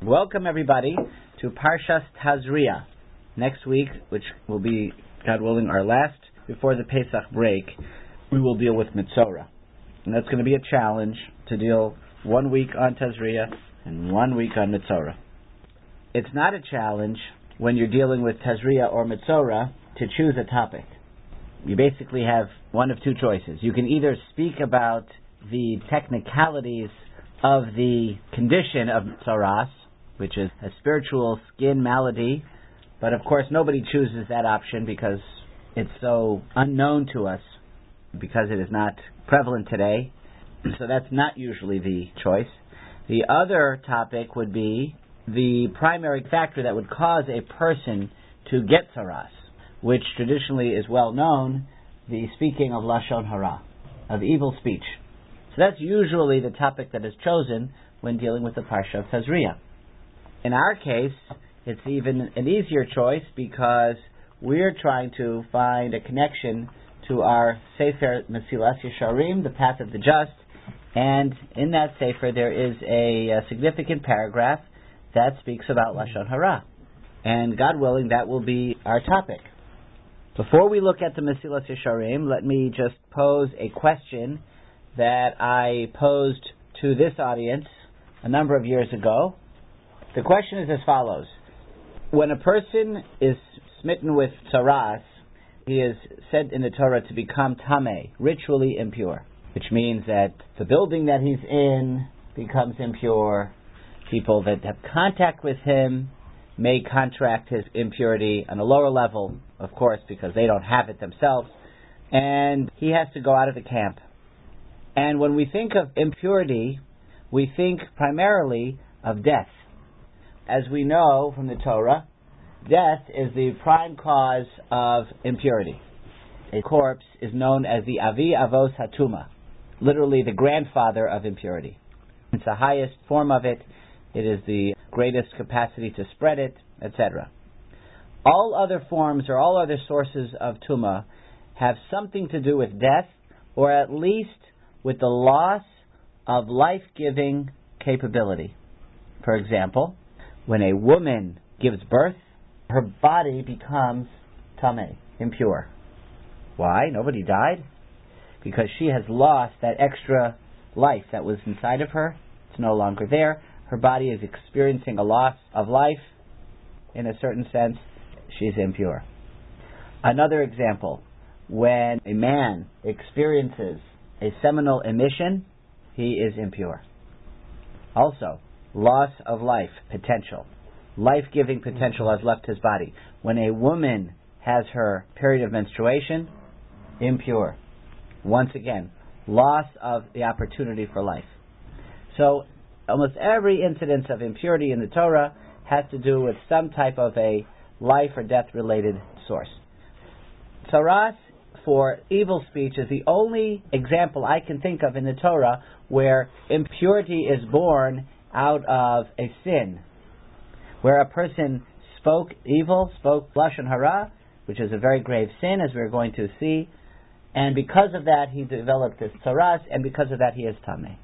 Welcome everybody to Parshas Tazria. Next week, which will be, God willing, our last before the Pesach break, we will deal with Mitzorah. And that's going to be a challenge to deal 1 week on Tazria and 1 week on Mitzorah. It's not a challenge when you're dealing with Tazria or Mitzorah to choose a topic. You basically have one of two choices. You can either speak about the technicalities of the condition of Tzaras, which is a spiritual skin malady, but of course nobody chooses that option because it's so unknown to us, because it is not prevalent today. So that's not usually the choice. The other topic would be the primary factor that would cause a person to get Tzaras, which traditionally is well known, the speaking of Lashon Hara, of evil speech. So that's usually the topic that is chosen when dealing with the Parsha of Tazria. In our case, it's even an easier choice because we're trying to find a connection to our Sefer Mesilas Yesharim, the Path of the Just, and in that Sefer there is a significant paragraph that speaks about Lashon Hara. And God willing, that will be our topic. Before we look at the Mesilas Yesharim, let me just pose a question that I posed to this audience a number of years ago. The question is as follows. When a person is smitten with tzaras, he is said in the Torah to become tameh, ritually impure, which means that the building that he's in becomes impure. People that have contact with him may contract his impurity on a lower level, of course, because they don't have it themselves, and he has to go out of the camp. And when we think of impurity, we think primarily of death. As we know from the Torah, death is the prime cause of impurity. A corpse is known as the Avi Avos Hatuma, literally the grandfather of impurity. It's the highest form of it. It is the greatest capacity to spread it, etc. All other forms or all other sources of Tuma have something to do with death, or at least with the loss of life-giving capability. For example, when a woman gives birth, her body becomes tameh, impure. Why? Nobody died? Because she has lost that extra life that was inside of her. It's no longer there. Her body is experiencing a loss of life. In a certain sense, she's impure. Another example, when a man experiences a seminal emission, he is impure. Also, loss of life potential. Life-giving potential has left his body. When a woman has her period of menstruation, impure. Once again, loss of the opportunity for life. So, almost every incidence of impurity in the Torah has to do with some type of a life or death-related source. Tzaras for evil speech is the only example I can think of in the Torah where impurity is born out of a sin, where a person spoke evil, spoke Lashon Hara, which is a very grave sin, as we're going to see, and because of that he developed this tzaras, and because of that he is tameh.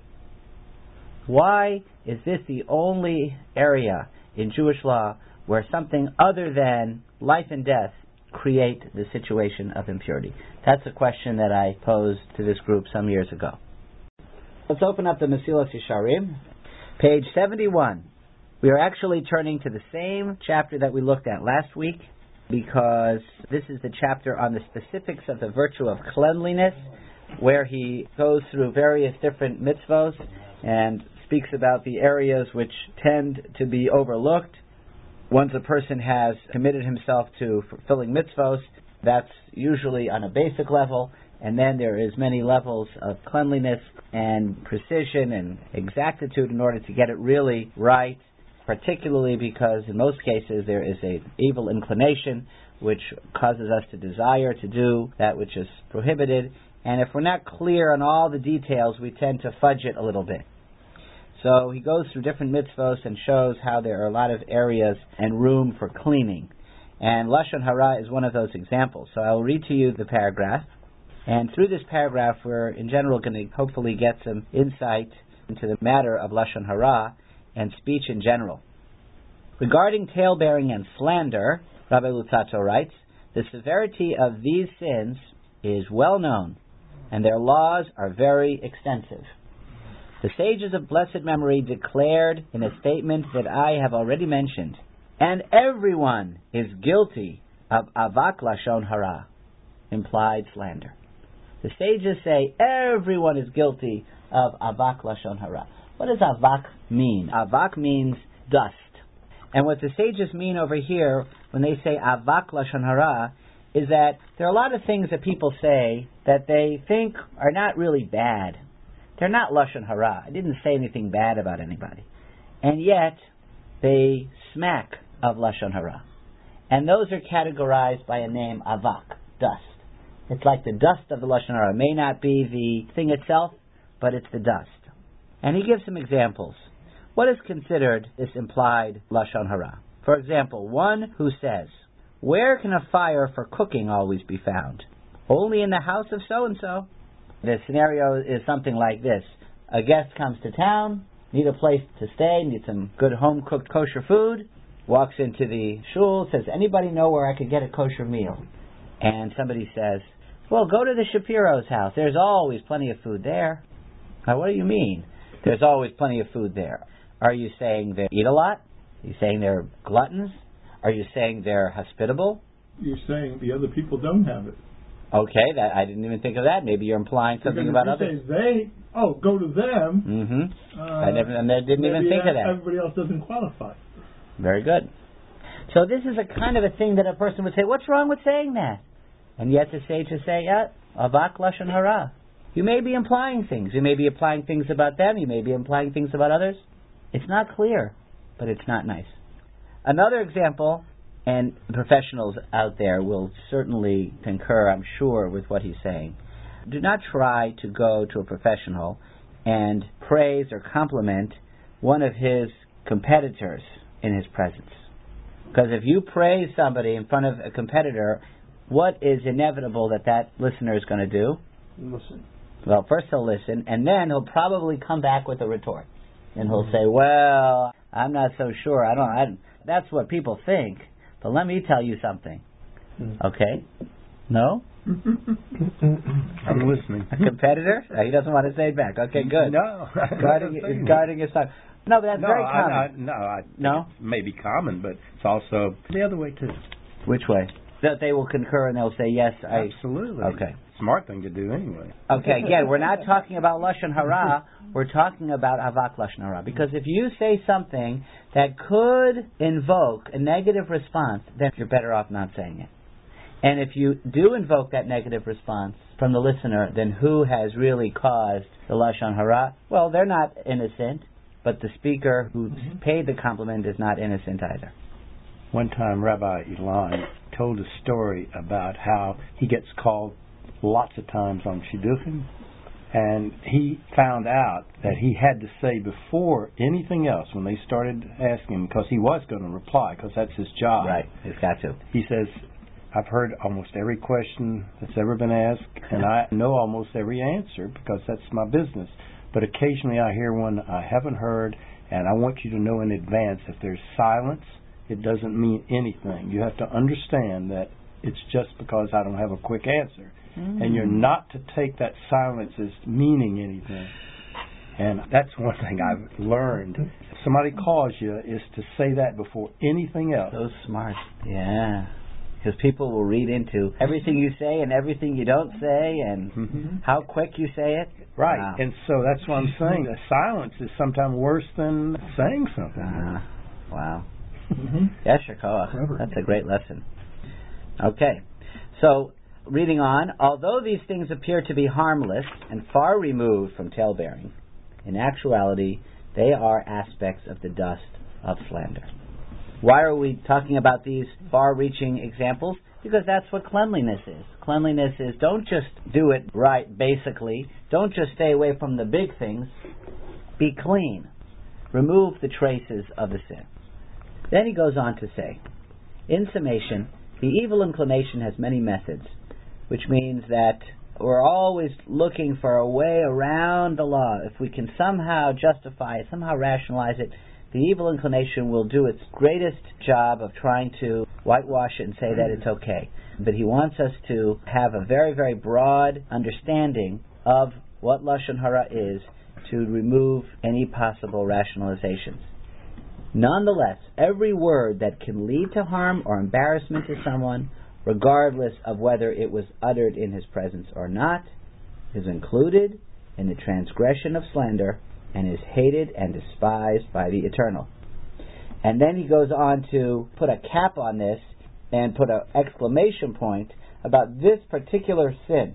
Why is this the only area in Jewish law where something other than life and death create the situation of impurity? That's a question that I posed to this group some years ago. Let's open up the Mesilas Yesharim, page 71. We are actually turning to the same chapter that we looked at last week, because this is the chapter on the specifics of the virtue of cleanliness, where he goes through various different mitzvos and speaks about the areas which tend to be overlooked. Once a person has committed himself to fulfilling mitzvos, that's usually on a basic level, and then there is many levels of cleanliness and precision and exactitude in order to get it really right, particularly because in most cases there is an evil inclination which causes us to desire to do that which is prohibited, and if we're not clear on all the details, we tend to fudge it a little bit. So he goes through different mitzvos and shows how there are a lot of areas and room for cleaning. And Lashon Hara is one of those examples. So I will read to you the paragraph. And through this paragraph, we're in general going to hopefully get some insight into the matter of Lashon Hara and speech in general. Regarding tale-bearing and slander, Rabbi Luzzatto writes, the severity of these sins is well known, and their laws are very extensive. The sages of blessed memory declared in a statement that I have already mentioned, and everyone is guilty of avak lashon hara, implied slander. The sages say everyone is guilty of avak lashon hara. What does avak mean? Avak means dust. And what the sages mean over here when they say avak lashon hara is that there are a lot of things that people say that they think are not really bad. They're not lashon hara. I didn't say anything bad about anybody. And yet, they smack of lashon hara. And those are categorized by a name, avak, dust. It's like the dust of the lashon hara. It may not be the thing itself, but it's the dust. And he gives some examples. What is considered this implied lashon hara? For example, one who says, where can a fire for cooking always be found? Only in the house of so-and-so. The scenario is something like this. A guest comes to town, need a place to stay, needs some good home-cooked kosher food, walks into the shul, says, anybody know where I could get a kosher meal? And somebody says, well, go to the Shapiro's house. There's always plenty of food there. Now, what do you mean? There's always plenty of food there. Are you saying they eat a lot? Are you saying they're gluttons? Are you saying they're hospitable? You're saying the other people don't have it. Okay, I didn't even think of that. Maybe you're implying something about others. Say go to them. Mm-hmm. I didn't even think of that. Everybody else doesn't qualify. Very good. So this is a kind of a thing that a person would say, what's wrong with saying that? And yet the sages say, avak lashon hara. You may be implying things. You may be implying things about them. You may be implying things about others. It's not clear, but it's not nice. Another example, and professionals out there will certainly concur, I'm sure, with what he's saying. Do not try to go to a professional and praise or compliment one of his competitors in his presence. Because if you praise somebody in front of a competitor, what is inevitable that listener is going to do? Listen. Well, first he'll listen, and then he'll probably come back with a retort. And he'll say, well, I'm not so sure. That's what people think. But let me tell you something. Okay? No? I'm listening. A competitor? He doesn't want to say it back. Okay, good. No. Guarding his tongue. No, but that's very common. I think it may be common, but it's also the other way, too. Which way? That they will concur and they'll say, yes, Absolutely. Okay. Smart thing to do anyway. Okay, again, we're not talking about lashon hara. We're talking about avak lashon hara. Because if you say something that could invoke a negative response, then you're better off not saying it. And if you do invoke that negative response from the listener, then who has really caused the lashon hara? Well, they're not innocent, but the speaker who paid the compliment is not innocent either. One time, Rabbi Elon told a story about how he gets called lots of times on shidduchim, and he found out that he had to say before anything else, when they started asking him, because he was going to reply, because that's his job. Right, he's got to. He says, I've heard almost every question that's ever been asked, and I know almost every answer, because that's my business. But occasionally I hear one I haven't heard, and I want you to know in advance, if there's silence, it doesn't mean anything. You have to understand that it's just because I don't have a quick answer. And you're not to take that silence as meaning anything. And that's one thing I've learned. If somebody calls you, is to say that before anything else. So smart. Yeah. Because people will read into everything you say and everything you don't say and how quick you say it. Right. Wow. And so that's what I'm saying. The silence is sometimes worse than saying something. Wow. Yes, Shakoach. That's a great lesson. Okay. So, reading on, although these things appear to be harmless and far removed from tale-bearing, in actuality, they are aspects of the dust of slander. Why are we talking about these far-reaching examples? Because that's what cleanliness is. Cleanliness is don't just do it right, basically. Don't just stay away from the big things. Be clean. Remove the traces of the sin. Then he goes on to say, in summation, the evil inclination has many methods, which means that we're always looking for a way around the law. If we can somehow justify it, somehow rationalize it, the evil inclination will do its greatest job of trying to whitewash it and say that it's okay. But he wants us to have a very, very broad understanding of what Lashon Hara is to remove any possible rationalizations. Nonetheless, every word that can lead to harm or embarrassment to someone, regardless of whether it was uttered in his presence or not, is included in the transgression of slander and is hated and despised by the Eternal. And then he goes on to put a cap on this and put an exclamation point about this particular sin.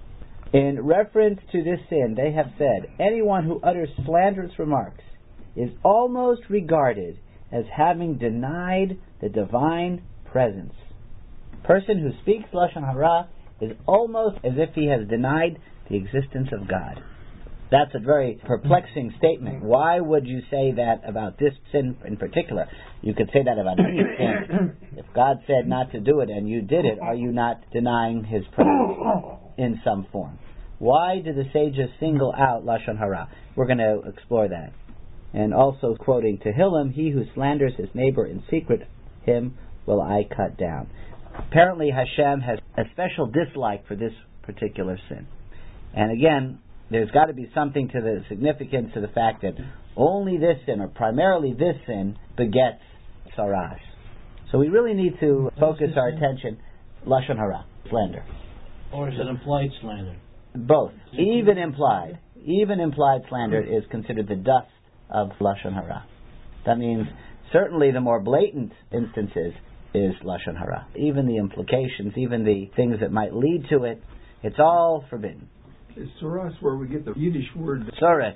In reference to this sin, they have said, anyone who utters slanderous remarks is almost regarded as having denied the divine presence. A person who speaks Lashon Hara is almost as if he has denied the existence of God. That's a very perplexing statement. Why would you say that about this sin in particular? You could say that about any sin. If God said not to do it and you did it, are you not denying His presence in some form? Why do the sages single out Lashon Hara? We're going to explore that. And also quoting Tehillim, he who slanders his neighbor in secret, him will I cut down. Apparently Hashem has a special dislike for this particular sin. And again, there's got to be something to the significance of the fact that only this sin, or primarily this sin, begets saras. So we really need to focus our attention, Lashon Hara, slander. Or is it implied slander? Both. Even implied slander is considered the dust of Lashon Hara. That means certainly the more blatant instances is Lashon Hara. Even the implications, even the things that might lead to it, it's all forbidden. Is saras where we get the Yiddish word? Saras.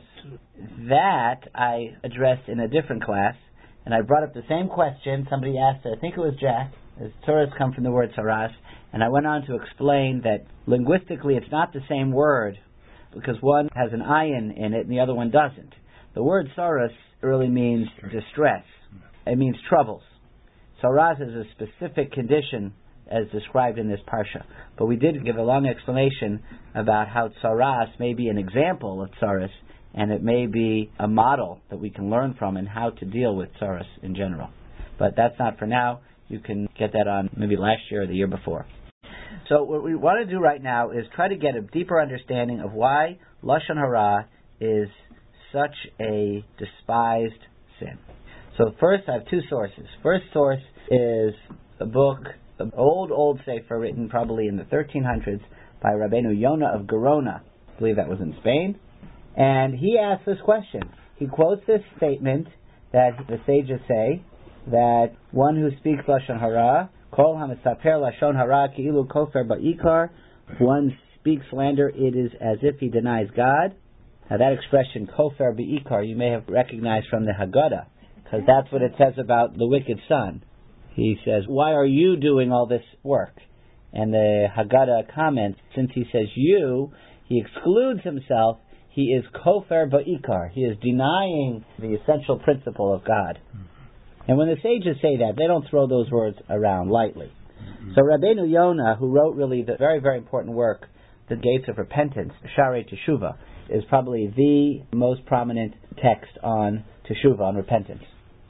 That I addressed in a different class, and I brought up the same question. Somebody asked, I think it was Jack, does saras come from the word saras? And I went on to explain that linguistically it's not the same word, because one has an ayin in it and the other one doesn't. The word saras really means distress. It means troubles. Saras is a specific condition as described in this parsha. But we did give a long explanation about how tsaras may be an example of tsaras, and it may be a model that we can learn from in how to deal with tsaras in general. But that's not for now. You can get that on maybe last year or the year before. So what we want to do right now is try to get a deeper understanding of why Lashon Hara is such a despised sin. So first I have two sources. First source is a book, an old sefer written probably in the 1300s by Rabbeinu Yonah of Gerona. I believe that was in Spain. And he asked this question. He quotes this statement that the sages say, that one who speaks Lashon Hara, Kol HaMesaper Lashon Hara Ki'ilu Kofer Ba'ikar, one speaks slander, it is as if he denies God. Now that expression, Kofer Ba'ikar, you may have recognized from the Haggadah, because that's what it says about the wicked son. He says, why are you doing all this work? And the Haggadah comments, since he says you, he excludes himself, he is Kofer Ba'ikar. He is denying the essential principle of God. And when the sages say that, they don't throw those words around lightly. So Rabbeinu Yonah, who wrote really the very, very important work, The Gates of Repentance, Sharei Teshuvah, is probably the most prominent text on Teshuvah, on repentance.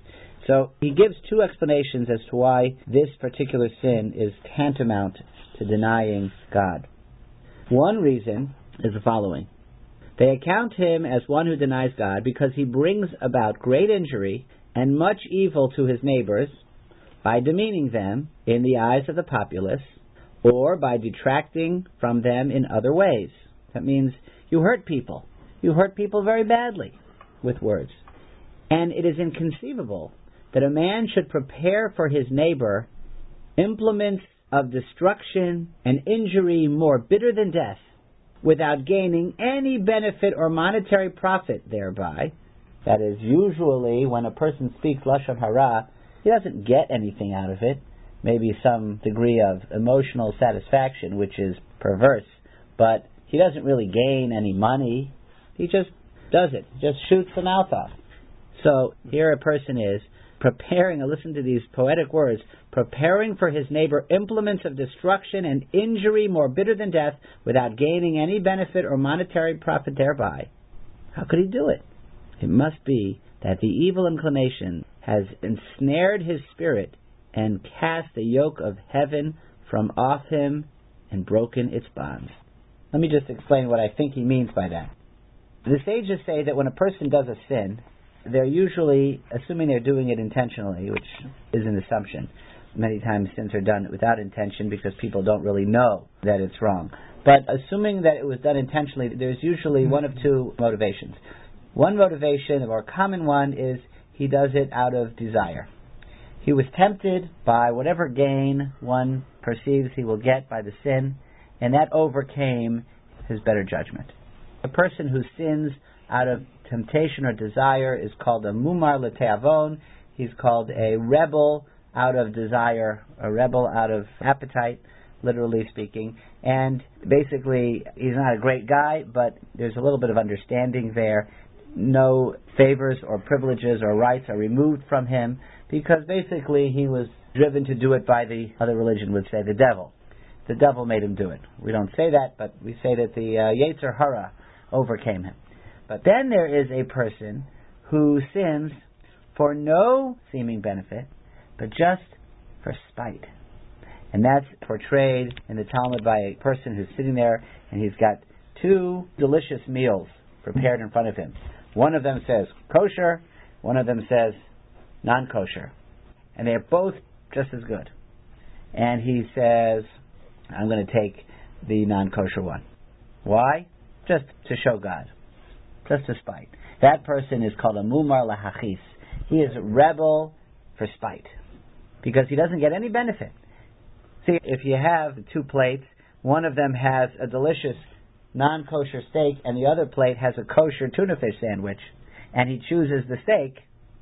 So he gives two explanations as to why this particular sin is tantamount to denying God. One reason is the following. They account him as one who denies God because he brings about great injury and much evil to his neighbors by demeaning them in the eyes of the populace or by detracting from them in other ways. That means you hurt people. You hurt people very badly with words. And it is inconceivable that a man should prepare for his neighbor implements of destruction and injury more bitter than death without gaining any benefit or monetary profit thereby. That is, usually when a person speaks Lashon Hara, he doesn't get anything out of it. Maybe some degree of emotional satisfaction, which is perverse, but he doesn't really gain any money. He just does it, just shoots the mouth off. So here a person is preparing, listen to these poetic words, preparing for his neighbor implements of destruction and injury more bitter than death without gaining any benefit or monetary profit thereby. How could he do it? It must be that the evil inclination has ensnared his spirit and cast the yoke of heaven from off him and broken its bonds. Let me just explain what I think he means by that. The sages say that when a person does a sin, they're usually assuming they're doing it intentionally, which is an assumption. Many times sins are done without intention because people don't really know that it's wrong. But assuming that it was done intentionally, there's usually one of two motivations. One motivation, the more common one, is he does it out of desire. He was tempted by whatever gain one perceives he will get by the sin, and that overcame his better judgment. A person who sins out of temptation or desire is called a mumar leteavon. He's called a rebel out of desire, a rebel out of appetite, literally speaking. And basically, he's not a great guy, but there's a little bit of understanding there. No favors or privileges or rights are removed from him, because basically he was driven to do it by, the other religion would say, the devil. The devil made him do it. We don't say that, but we say that the Yetzer Hara overcame him. But then there is a person who sins for no seeming benefit, but just for spite. And that's portrayed in the Talmud by a person who's sitting there and he's got two delicious meals prepared in front of him. One of them says kosher, one of them says non-kosher. And they're both just as good. And he says, I'm going to take the non-kosher one. Why? Just to show God. Just to spite. That person is called a mumar lahachis. He is a rebel for spite. Because he doesn't get any benefit. See, if you have two plates, one of them has a delicious non-kosher steak and the other plate has a kosher tuna fish sandwich, and he chooses the steak,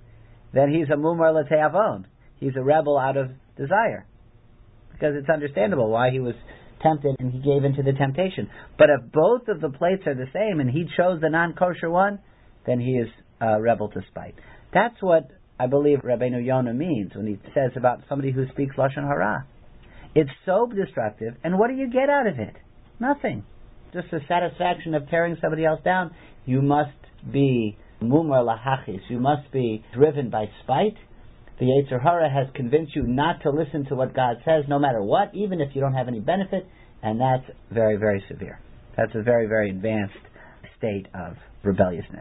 then he's a mumar leteavon. He's a rebel out of desire. Because it's understandable why he was tempted and he gave into the temptation. But if both of the plates are the same and he chose the non-kosher one, then he is a rebel to spite. That's what I believe Rabbeinu Yonah means when he says about somebody who speaks Lashon Hara. It's so destructive, and what do you get out of it? Nothing. Just the satisfaction of tearing somebody else down. You must be mumar lahachis. You must be driven by spite. The Yetzer Hara has convinced you not to listen to what God says, no matter what, even if you don't have any benefit, and that's very, very severe. That's a very, very advanced state of rebelliousness.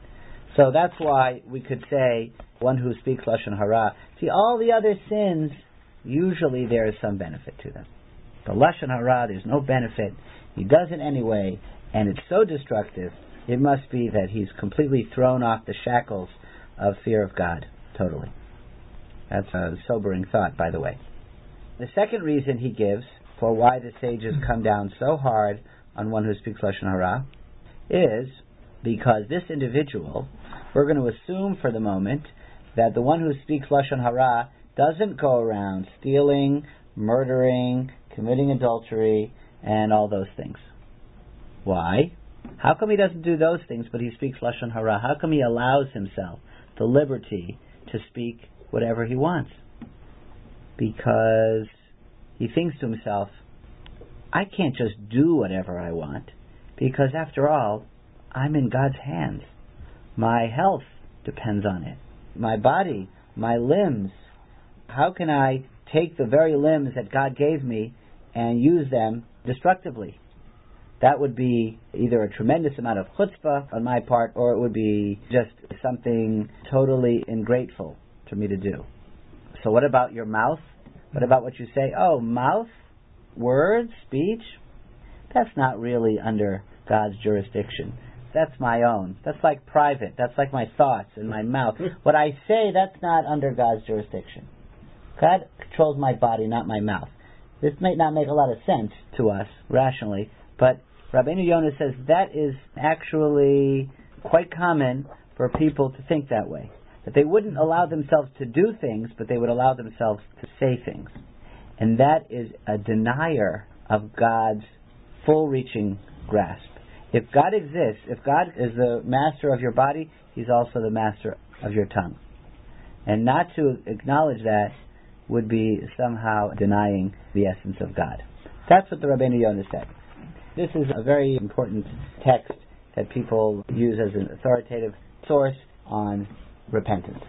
So that's why we could say one who speaks Lashon Hara. See, all the other sins, usually there is some benefit to them. The Lashon Hara, there's no benefit. He does it anyway, and it's so destructive, it must be that he's completely thrown off the shackles of fear of God, totally. That's a sobering thought, by the way. The second reason he gives for why the sages come down so hard on one who speaks Lashon Hara is because this individual, we're going to assume for the moment that the one who speaks Lashon Hara doesn't go around stealing, murdering, committing adultery, and all those things. Why? How come he doesn't do those things, but he speaks Lashon Hara? How come he allows himself the liberty to speak whatever he wants? Because he thinks to himself, I can't just do whatever I want, because after all, I'm in God's hands. My health depends on it. My body, my limbs. How can I take the very limbs that God gave me and use them destructively? That would be either a tremendous amount of chutzpah on my part, or it would be just something totally ungrateful for me to do. So what about your mouth? What about what you say? Oh, mouth, words, speech? That's not really under God's jurisdiction. That's my own. That's like private. That's like my thoughts and my mouth. What I say, that's not under God's jurisdiction. God controls my body, not my mouth. This may not make a lot of sense to us rationally, but Rabbeinu Yonah says that is actually quite common for people to think that way. That they wouldn't allow themselves to do things, but they would allow themselves to say things. And that is a denier of God's full-reaching grasp. If God exists, if God is the master of your body, He's also the master of your tongue. And not to acknowledge that would be somehow denying the essence of God. That's what the Rabbeinu Yonah said. This is a very important text that people use as an authoritative source on repentance.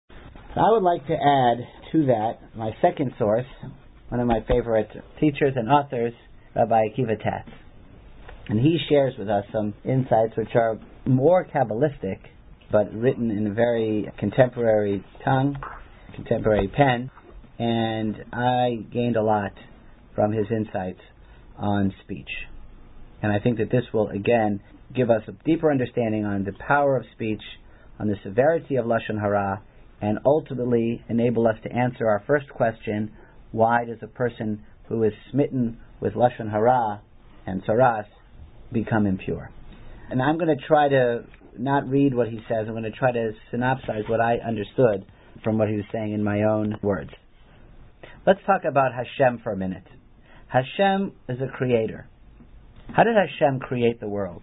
I would like to add to that my second source, one of my favorite teachers and authors, Rabbi Akiva Tatz. And he shares with us some insights which are more Kabbalistic, but written in a very contemporary tongue, contemporary pen, and I gained a lot from his insights on speech. And I think that this will, again, give us a deeper understanding on the power of speech, on the severity of Lashon Hara, and ultimately enable us to answer our first question: why does a person who is smitten with Lashon Hara and Saras become impure? And I'm going to try to not read what he says. I'm going to try to synopsize what I understood from what he was saying in my own words. Let's talk about Hashem for a minute. Hashem is a creator. How did Hashem create the world?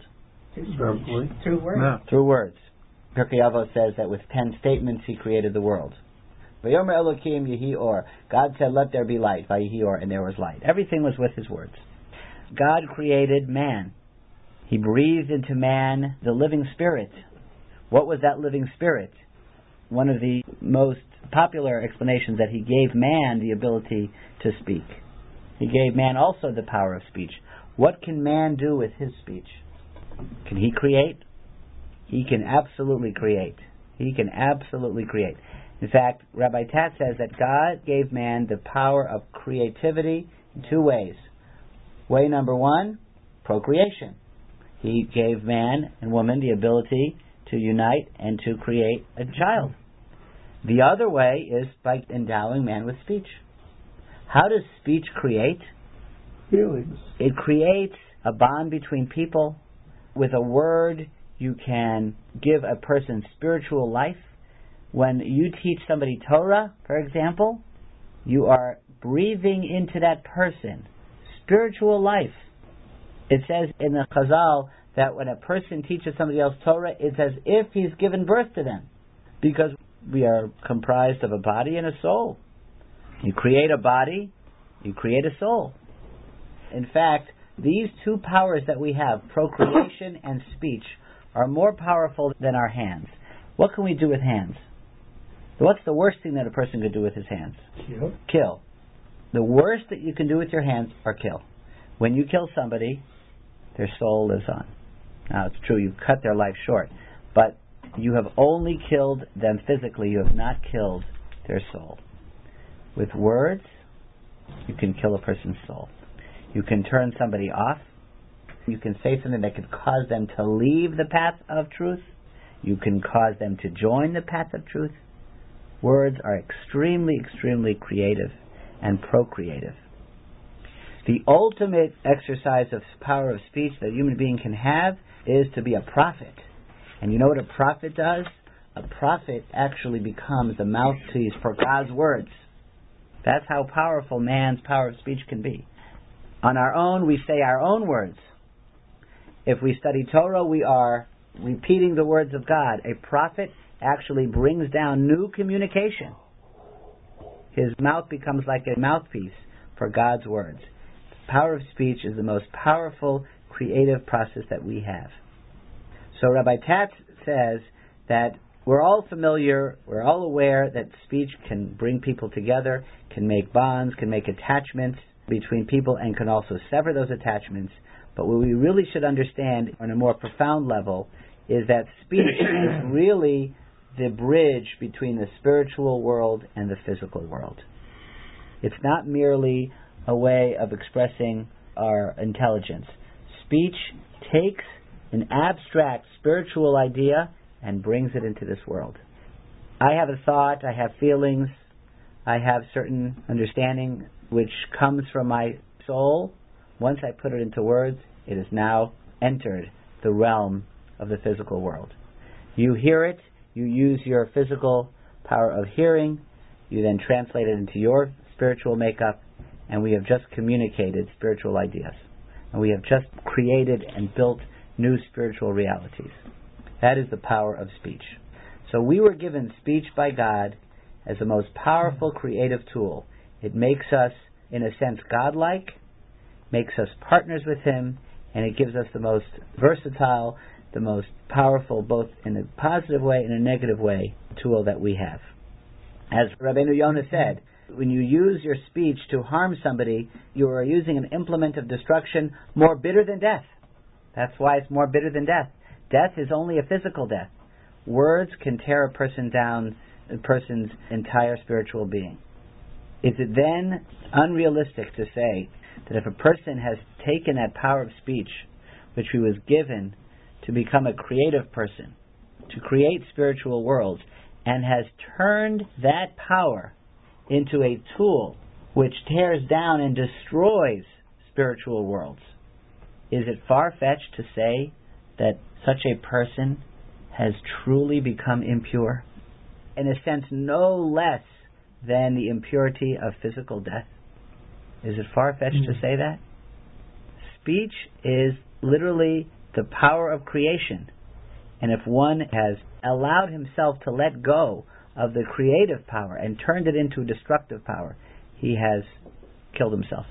Through words. No. Through words. Pirkei Avos says that with 10 statements he created the world. Vayomer Elokim Yehi Or. God said, let there be light. Vayehi Or, and there was light. Everything was with his words. God created man. He breathed into man the living spirit. What was that living spirit? One of the most popular explanations that he gave man the ability to speak. He gave man also the power of speech. What can man do with his speech? Can he create? He can absolutely create. He can absolutely create. In fact, Rabbi Tatz says that God gave man the power of creativity in two ways. Way number one, procreation. He gave man and woman the ability to unite and to create a child. The other way is by endowing man with speech. How does speech create? Feelings. It creates a bond between people. With a word, you can give a person spiritual life. When you teach somebody Torah, for example, you are breathing into that person spiritual life. It says in the Chazal that when a person teaches somebody else Torah, it's as if he's given birth to them, because we are comprised of a body and a soul. You create a body, you create a soul. In fact, these two powers that we have, procreation and speech, are more powerful than our hands. What can we do with hands? What's the worst thing that a person could do with his hands? Kill. The worst that you can do with your hands are kill. When you kill somebody, their soul lives on. Now, it's true, you've cut their life short, but you have only killed them physically. You have not killed their soul. With words, you can kill a person's soul. You can turn somebody off. You can say something that could cause them to leave the path of truth. You can cause them to join the path of truth. Words are extremely, extremely creative and procreative. The ultimate exercise of power of speech that a human being can have is to be a prophet. And you know what a prophet does? A prophet actually becomes the mouthpiece for God's words. That's how powerful man's power of speech can be. On our own, we say our own words. If we study Torah, we are repeating the words of God. A prophet actually brings down new communication. His mouth becomes like a mouthpiece for God's words. The power of speech is the most powerful creative process that we have. So Rabbi Tatz says that we're all familiar, we're all aware that speech can bring people together, can make bonds, can make attachments between people, and can also sever those attachments. But what we really should understand on a more profound level is that speech is really the bridge between the spiritual world and the physical world. It's not merely a way of expressing our intelligence. Speech takes an abstract spiritual idea and brings it into this world. I have a thought, I have feelings, I have certain understanding which comes from my soul. Once I put it into words, it has now entered the realm of the physical world. You hear it, you use your physical power of hearing, you then translate it into your spiritual makeup, and we have just communicated spiritual ideas. And we have just created and built new spiritual realities. That is the power of speech. So we were given speech by God as the most powerful creative tool. It makes us, in a sense, godlike, makes us partners with Him, and it gives us the most versatile, the most powerful, both in a positive way and a negative way, tool that we have. As Rabbeinu Yonah said, when you use your speech to harm somebody, you are using an implement of destruction more bitter than death. That's why it's more bitter than death. Death is only a physical death. Words can tear a person down, a person's entire spiritual being. Is it then unrealistic to say that if a person has taken that power of speech, which he was given to become a creative person, to create spiritual worlds, and has turned that power into a tool which tears down and destroys spiritual worlds, is it far-fetched to say that such a person has truly become impure? In a sense, no less than the impurity of physical death. Is it far-fetched to say that? Speech is literally the power of creation. And if one has allowed himself to let go of the creative power and turned it into destructive power, he has killed himself.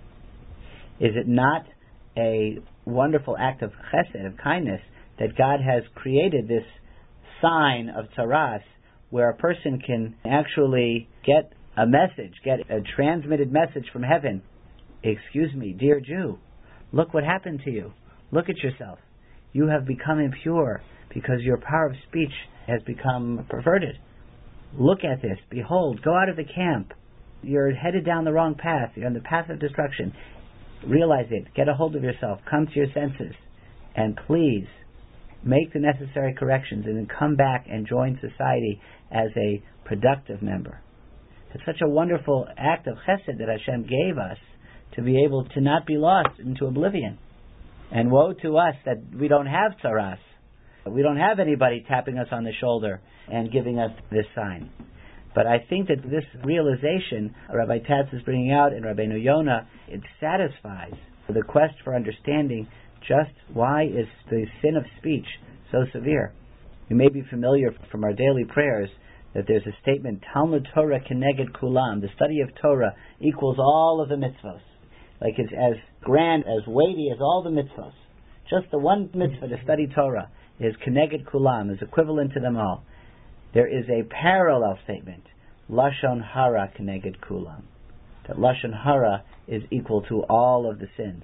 Is it not a wonderful act of chesed, of kindness, that God has created this sign of tzaras, where a person can actually get a message, get a transmitted message from heaven? Excuse me, dear Jew, look what happened to you. Look at yourself. You have become impure because your power of speech has become perverted. Look at this. Behold, go out of the camp. You're headed down the wrong path. You're on the path of destruction. Realize it. Get a hold of yourself. Come to your senses. And please, make the necessary corrections and then come back and join society as a productive member. It's such a wonderful act of chesed that Hashem gave us to be able to not be lost into oblivion. And woe to us that we don't have tzaras. We don't have anybody tapping us on the shoulder and giving us this sign. But I think that this realization Rabbi Tatz is bringing out in Rabbeinu Yonah, it satisfies the quest for understanding just why is the sin of speech so severe. You may be familiar from our daily prayers that there's a statement, Talmud Torah keneged kulam, the study of Torah equals all of the mitzvos. Like it's as grand, as weighty as all the mitzvos. Just the one mitzvah to study Torah is keneged kulam, is equivalent to them all. There is a parallel statement, Lashon hara keneged kulam, that Lashon hara is equal to all of the sins.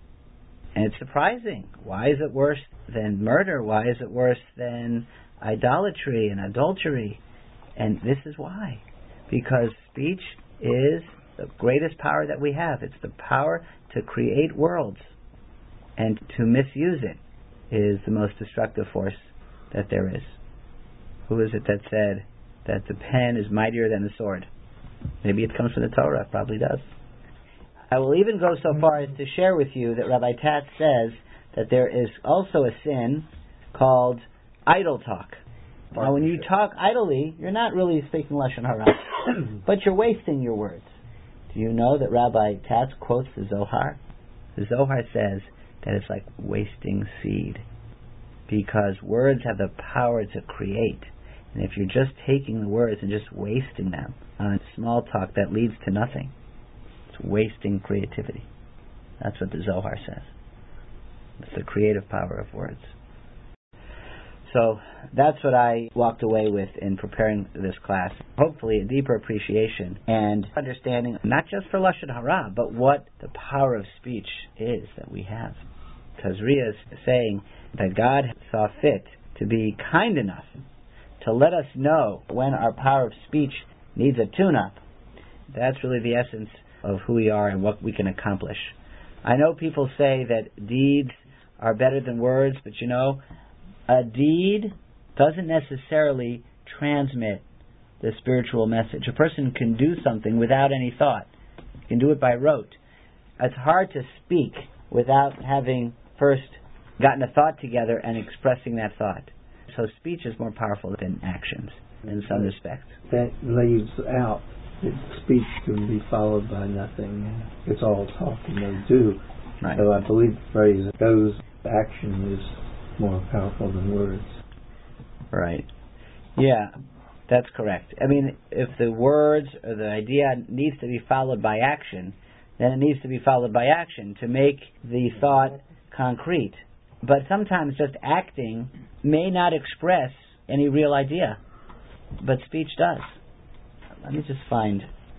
And it's surprising. Why is it worse than murder? Why is it worse than idolatry and adultery? And this is why. Because speech is the greatest power that we have. It's the power to create worlds. And to misuse it is the most destructive force that there is. Who is it that said that the pen is mightier than the sword? Maybe it comes from the Torah. It probably does. I will even go so far as to share with you that Rabbi Tatz says that there is also a sin called idle talk. Now, when you talk idly, you're not really speaking Lashon Hara, but you're wasting your words. Do you know that Rabbi Tatz quotes the Zohar? The Zohar says that it's like wasting seed, because words have the power to create. And if you're just taking the words and just wasting them on small talk that leads to nothing, it's wasting creativity. That's what the Zohar says. It's the creative power of words. So that's what I walked away with in preparing this class. Hopefully a deeper appreciation and understanding, not just for Lashon Hara, but what the power of speech is that we have. Because Ria is saying that God saw fit to be kind enough to let us know when our power of speech needs a tune-up. That's really the essence of who we are and what we can accomplish. I know people say that deeds are better than words, but you know, a deed doesn't necessarily transmit the spiritual message. A person can do something without any thought. You can do it by rote. It's hard to speak without having first gotten a thought together and expressing that thought. So speech is more powerful than actions in some respects. That leaves out that speech can be followed by nothing. It's all talk and no do. Right. So I believe the phrase goes, action is more powerful than words. Right. Yeah, that's correct. I mean, if the words or the idea needs to be followed by action, then it needs to be followed by action to make the thought concrete. But sometimes just acting may not express any real idea, but speech does. Let me just find.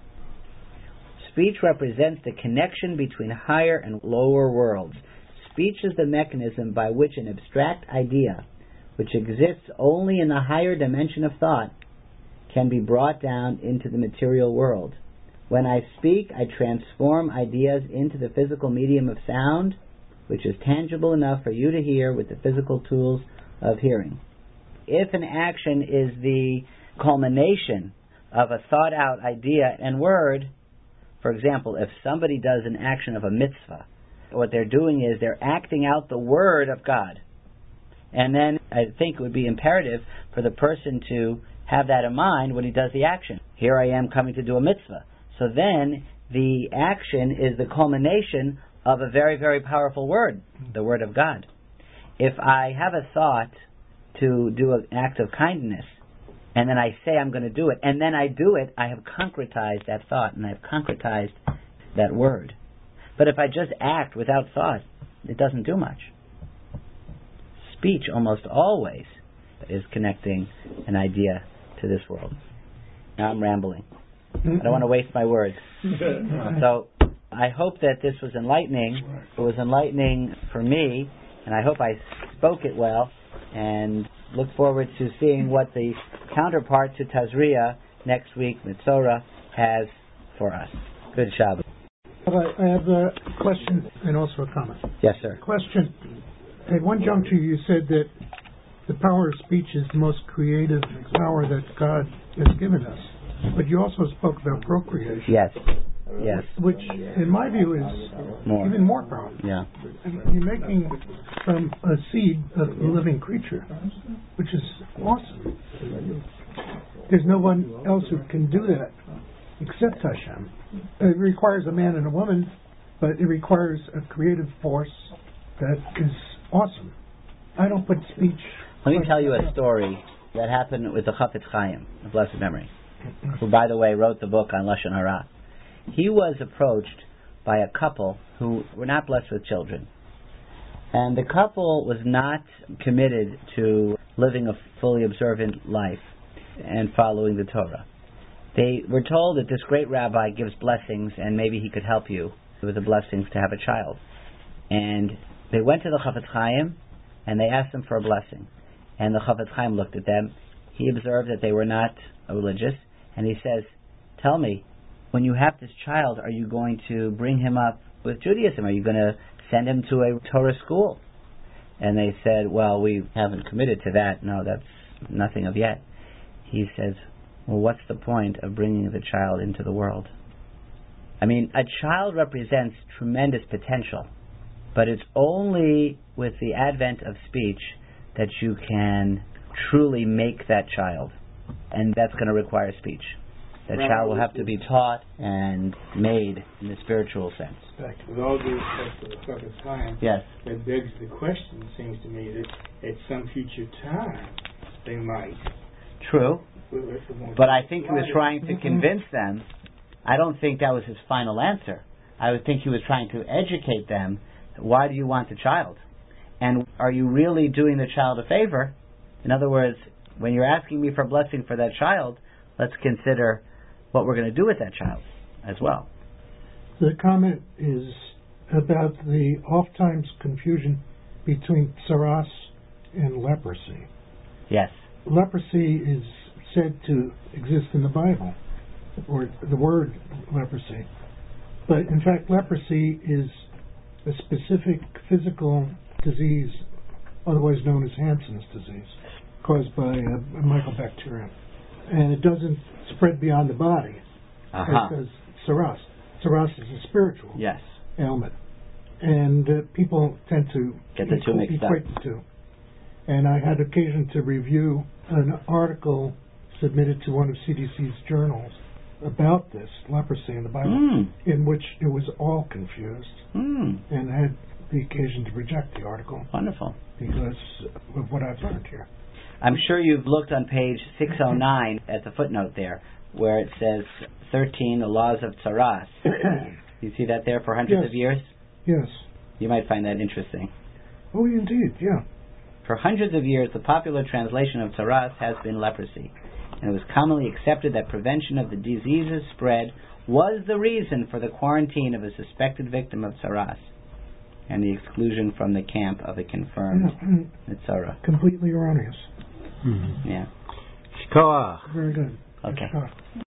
Speech represents the connection between higher and lower worlds. Speech is the mechanism by which an abstract idea, which exists only in the higher dimension of thought, can be brought down into the material world. When I speak, I transform ideas into the physical medium of sound, which is tangible enough for you to hear with the physical tools of hearing. If an action is the culmination of a thought-out idea and word, for example, if somebody does an action of a mitzvah, what they're doing is they're acting out the word of God. And then I think it would be imperative for the person to have that in mind when he does the action. Here I am coming to do a mitzvah. So then the action is the culmination of a very, very powerful word, the word of God. If I have a thought to do an act of kindness, and then I say I'm going to do it, and then I do it, I have concretized that thought, and I have concretized that word. But if I just act without thought, it doesn't do much. Speech almost always is connecting an idea to this world. Now I'm rambling. I don't want to waste my words. So I hope that this was enlightening. It was enlightening for me, and I hope I spoke it well, and look forward to seeing what the counterpart to Tazria next week, Mitzorah, has for us. Good Shabbat. I have a question and also a comment. Yes, sir. Question. At one juncture you said that the power of speech is the most creative power that God has given us. But you also spoke about procreation. Yes. Yes. Which, in my view, is even more powerful. Yeah. You're making from a seed a living creature, which is awesome. There's no one else who can do that except Hashem. It requires a man and a woman, but it requires a creative force that is awesome. I don't put speech... Let me tell you a story that happened with the Chafetz Chaim, of blessed memory, who, by the way, wrote the book on Lashon Hara. He was approached by a couple who were not blessed with children. And the couple was not committed to living a fully observant life and following the Torah. They were told that this great rabbi gives blessings and maybe he could help you with the blessings to have a child. And they went to the Chafetz Chaim and they asked him for a blessing. And the Chafetz Chaim looked at them. He observed that they were not religious, and he says, tell me, when you have this child, are you going to bring him up with Judaism? Are you going to send him to a Torah school? And they said, well, we haven't committed to that. No, that's nothing of yet. He says, well, what's the point of bringing the child into the world? I mean, a child represents tremendous potential, but it's only with the advent of speech that you can truly make that child. And that's going to require speech. That child will have to be taught and made in the spiritual sense. With all due respect to the Chafetz Chaim, yes, that begs the question, it seems to me, that at some future time they might. True. But I think he was trying to convince them. I don't think that was his final answer. I would think he was trying to educate them. Why do you want the child? And are you really doing the child a favor? In other words, when you're asking me for a blessing for that child, let's consider what we're going to do with that child as well. The comment is about the oft-times confusion between tsaras and leprosy. Yes. Leprosy is said to exist in the Bible, or the word leprosy. But in fact, leprosy is a specific physical disease, otherwise known as Hansen's disease, caused by a mycobacterium. And it doesn't spread beyond the body, as does tsaras. Tsaras is a spiritual ailment. And people tend to get the two mixed up. Equate the two. And I had occasion to review an article submitted to one of CDC's journals about this, leprosy in the Bible, in which it was all confused, and I had the occasion to reject the article. Wonderful. Because of what I've learned here. I'm sure you've looked on page 609 at the footnote there, where it says 13, the laws of tsaras. You see that there for hundreds of years? Yes. You might find that interesting. Oh, indeed, yeah. For hundreds of years, the popular translation of tsaras has been leprosy, and it was commonly accepted that prevention of the disease's spread was the reason for the quarantine of a suspected victim of tsaras and the exclusion from the camp of a confirmed Nitzara. Completely erroneous. Mm-hmm. Yeah. Shkoach. Very good. Okay. Shkoach.